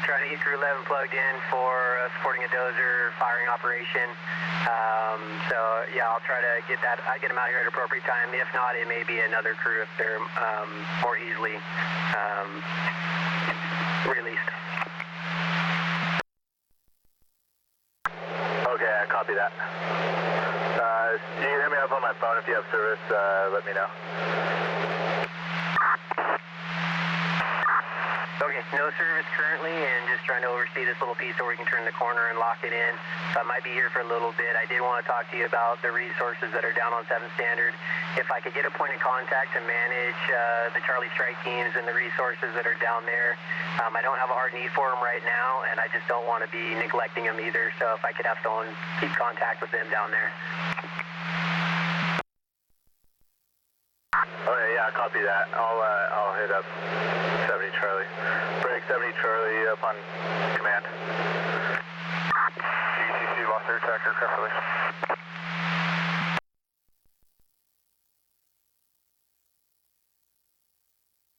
trying to get crew 11 plugged in for supporting a dozer firing operation. So yeah, I'll try to get that. I get them out here at appropriate time. If not, it may be another crew if they're more easily released. Okay, I copy that. You can hit me up on my phone if you have service. Let me know. Okay, no service currently, and just trying to oversee this little piece so we can turn the corner and lock it in. So I might be here for a little bit. I did want to talk to you about the resources that are down on 7 Standard. If I could get a point of contact to manage the Charlie strike teams and the resources that are down there. I don't have a hard need for them right now, and I just don't want to be neglecting them either. So if I could have someone keep contact with them down there. Okay, yeah, copy that. I'll hit up 70 Charlie. Break 70 Charlie up on command. GCC lost their attack aircraft release.